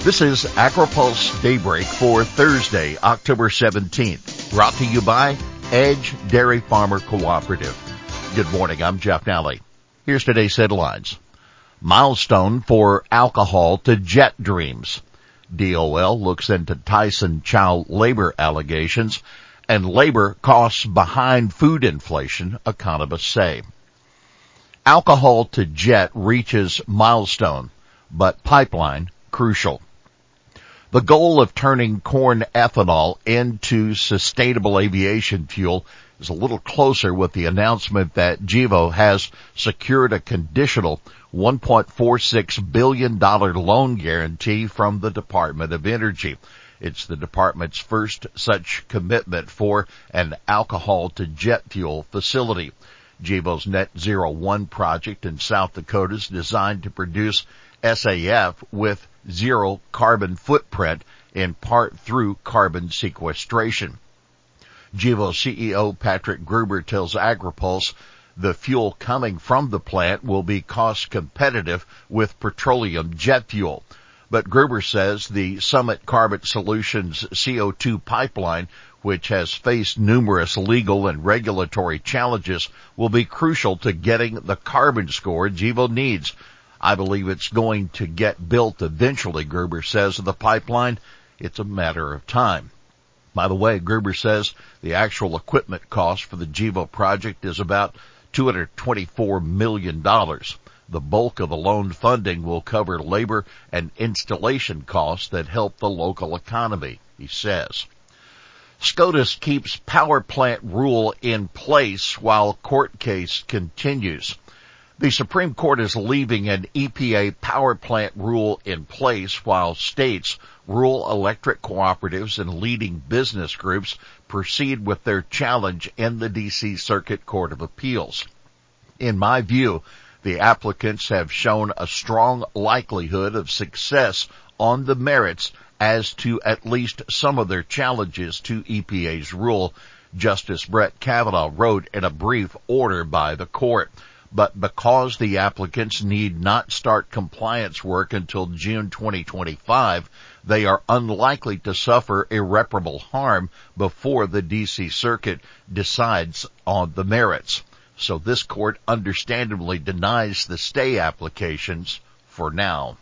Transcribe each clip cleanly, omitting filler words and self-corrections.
This is AgriPulse Daybreak for Thursday, October 17th, brought to you by Edge Dairy Farmer Cooperative. Good morning, I'm Jeff Nally. Here's today's headlines. Milestone for alcohol to jet dreams. DOL looks into Tyson child labor allegations, and labor costs behind food inflation, economists say. Alcohol to jet reaches milestone, but pipeline crucial. The goal of turning corn ethanol into sustainable aviation fuel is a little closer with the announcement that Gevo has secured a conditional $1.46 billion loan guarantee from the Department of Energy. It's the department's first such commitment for an alcohol-to-jet fuel facility. Gevo's Net Zero 1 project in South Dakota is designed to produce SAF with zero carbon footprint, in part through carbon sequestration. Gevo CEO Patrick Gruber tells AgriPulse the fuel coming from the plant will be cost competitive with petroleum jet fuel. But Gruber says the Summit Carbon Solutions CO2 pipeline, which has faced numerous legal and regulatory challenges, will be crucial to getting the carbon score Gevo needs. I believe it's going to get built eventually, Gruber says of the pipeline. It's a matter of time. By the way, Gruber says the actual equipment cost for the Gevo project is about $224 million. The bulk of the loan funding will cover labor and installation costs that help the local economy, he says. SCOTUS keeps power plant rule in place while court case continues. The Supreme Court is leaving an EPA power plant rule in place while states, rural electric cooperatives, and leading business groups proceed with their challenge in the D.C. Circuit Court of Appeals. In my view, the applicants have shown a strong likelihood of success on the merits as to at least some of their challenges to EPA's rule, Justice Brett Kavanaugh wrote in a brief order by the court. But because the applicants need not start compliance work until June 2025, they are unlikely to suffer irreparable harm before the D.C. Circuit decides on the merits. So this court understandably denies the stay applications for now.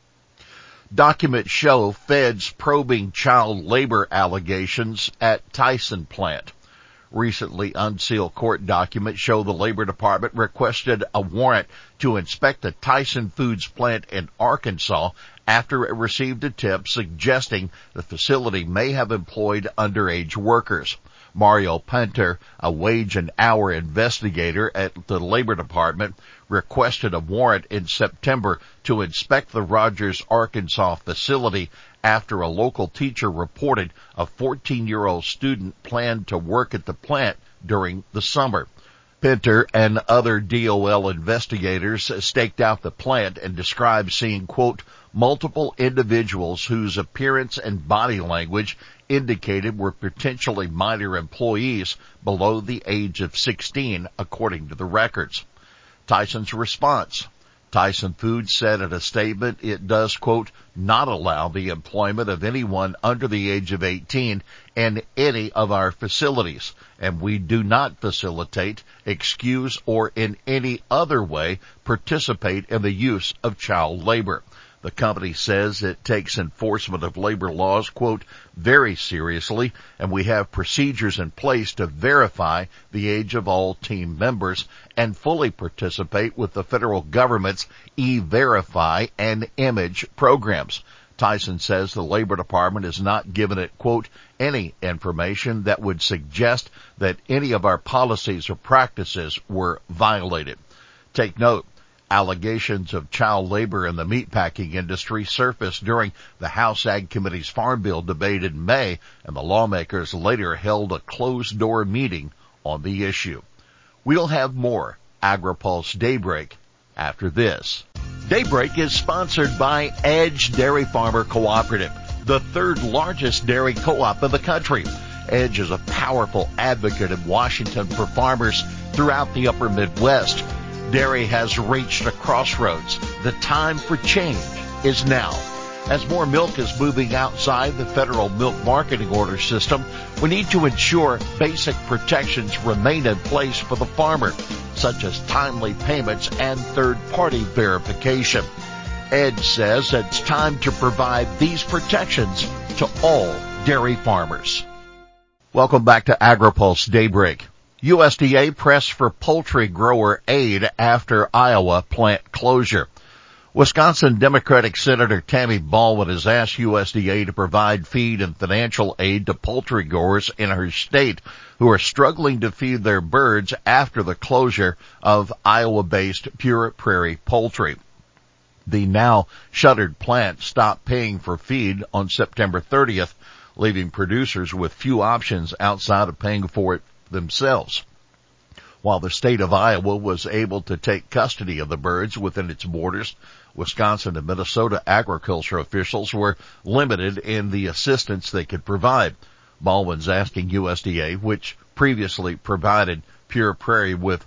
Documents show feds probing child labor allegations at Tyson plant. Recently unsealed court documents show the Labor Department requested a warrant to inspect a Tyson Foods plant in Arkansas after it received a tip suggesting the facility may have employed underage workers. Mario Pinter, a wage and hour investigator at the Labor Department, requested a warrant in September to inspect the Rogers, Arkansas facility after a local teacher reported a 14-year-old student planned to work at the plant during the summer. Pinter and other DOL investigators staked out the plant and described seeing, quote, multiple individuals whose appearance and body language indicated were potentially minor employees below the age of 16, according to the records. Tyson's response. Tyson Foods said in a statement it does, quote, not allow the employment of anyone under the age of 18 in any of our facilities, and we do not facilitate, excuse, or in any other way participate in the use of child labor. The company says it takes enforcement of labor laws, quote, very seriously, and we have procedures in place to verify the age of all team members and fully participate with the federal government's E-Verify and Image programs. Tyson says the Labor Department has not given it, quote, any information that would suggest that any of our policies or practices were violated. Take note. Allegations of child labor in the meatpacking industry surfaced during the House Ag Committee's Farm Bill debate in May, and the lawmakers later held a closed-door meeting on the issue. We'll have more AgriPulse Daybreak after this. Daybreak is sponsored by Edge Dairy Farmer Cooperative, the third largest dairy co-op in the country. Edge is a powerful advocate in Washington for farmers throughout the upper Midwest. Dairy has reached a crossroads. The time for change is now. As more milk is moving outside the federal milk marketing order system, we need to ensure basic protections remain in place for the farmer, such as timely payments and third-party verification. EDGE says it's time to provide these protections to all dairy farmers. Welcome back to AgriPulse Daybreak. USDA press for poultry grower aid after Iowa plant closure. Wisconsin Democratic Senator Tammy Baldwin has asked USDA to provide feed and financial aid to poultry growers in her state who are struggling to feed their birds after the closure of Iowa-based Pure Prairie Poultry. The now shuttered plant stopped paying for feed on September 30th, leaving producers with few options outside of paying for it themselves. While the state of Iowa was able to take custody of the birds within its borders, Wisconsin and Minnesota agriculture officials were limited in the assistance they could provide. Baldwin's asking USDA, which previously provided Pure Prairie with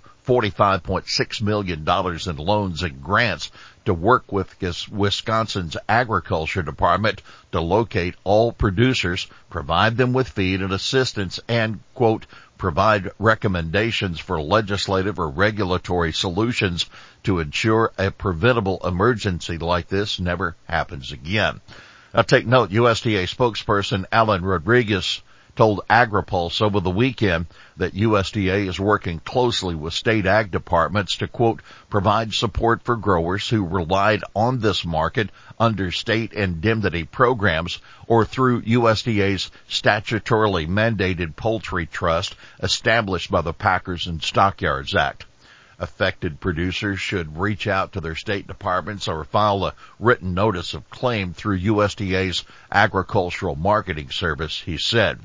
$45.6 million in loans and grants, to work with Wisconsin's Agriculture Department to locate all producers, provide them with feed and assistance, and, quote, provide recommendations for legislative or regulatory solutions to ensure a preventable emergency like this never happens again. Now take note, USDA spokesperson Alan Rodriguez told AgriPulse over the weekend that USDA is working closely with state ag departments to, quote, provide support for growers who relied on this market under state indemnity programs or through USDA's statutorily mandated poultry trust established by the Packers and Stockyards Act. Affected producers should reach out to their state departments or file a written notice of claim through USDA's Agricultural Marketing Service, he said.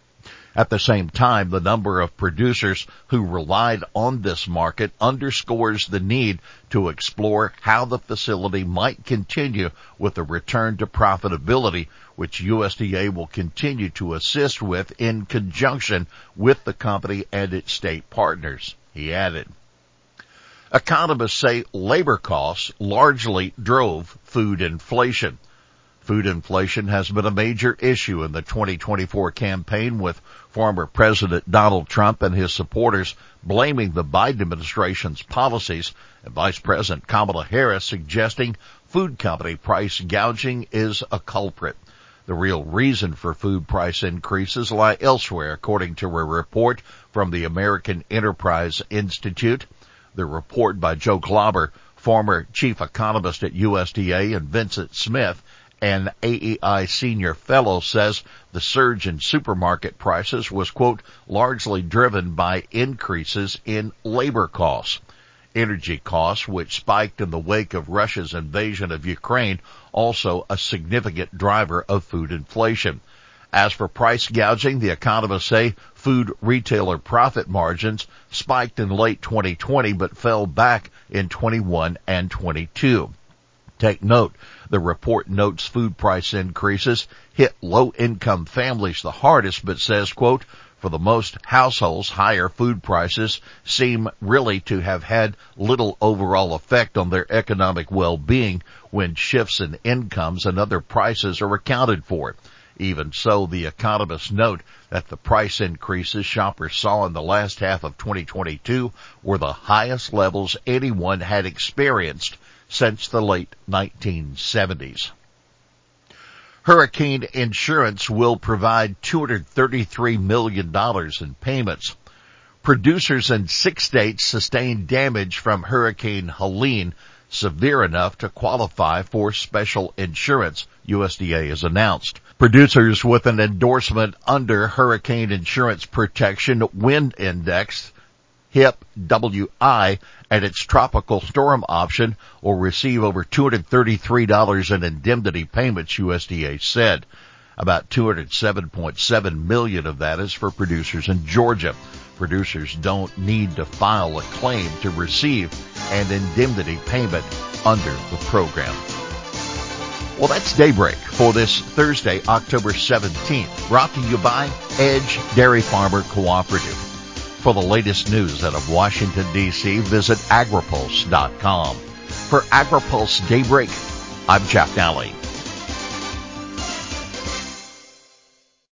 At the same time, the number of producers who relied on this market underscores the need to explore how the facility might continue with a return to profitability, which USDA will continue to assist with in conjunction with the company and its state partners, he added. Economists say labor costs largely drove food inflation. Food inflation has been a major issue in the 2024 campaign, with former President Donald Trump and his supporters blaming the Biden administration's policies, and Vice President Kamala Harris suggesting food company price gouging is a culprit. The real reason for food price increases lie elsewhere, according to a report from the American Enterprise Institute. The report by Joe Glauber, former chief economist at USDA, and Vincent Smith, an AEI senior fellow, says the surge in supermarket prices was, quote, largely driven by increases in labor costs. Energy costs, which spiked in the wake of Russia's invasion of Ukraine, also a significant driver of food inflation. As for price gouging, the economists say food retailer profit margins spiked in late 2020 but fell back in 21 and 22. Take note, the report notes food price increases hit low-income families the hardest, but says, quote, for the most households, higher food prices seem really to have had little overall effect on their economic well-being when shifts in incomes and other prices are accounted for. Even so, the economists note that the price increases shoppers saw in the last half of 2022 were the highest levels anyone had experienced since the late 1970s. Hurricane insurance will provide $233 million in payments. Producers in 6 states sustained damage from Hurricane Helene, severe enough to qualify for special insurance, USDA has announced. Producers with an endorsement under Hurricane Insurance Protection Wind Index, HIP-WI, and its tropical storm option will receive over $233 in indemnity payments, USDA said. About $207.7 million of that is for producers in Georgia. Producers don't need to file a claim to receive an indemnity payment under the program. Well, that's Daybreak for this Thursday, October 17th, brought to you by Edge Dairy Farmer Cooperative. For the latest news out of Washington, D.C., visit agripulse.com. For AgriPulse Daybreak, I'm Jeff Nally.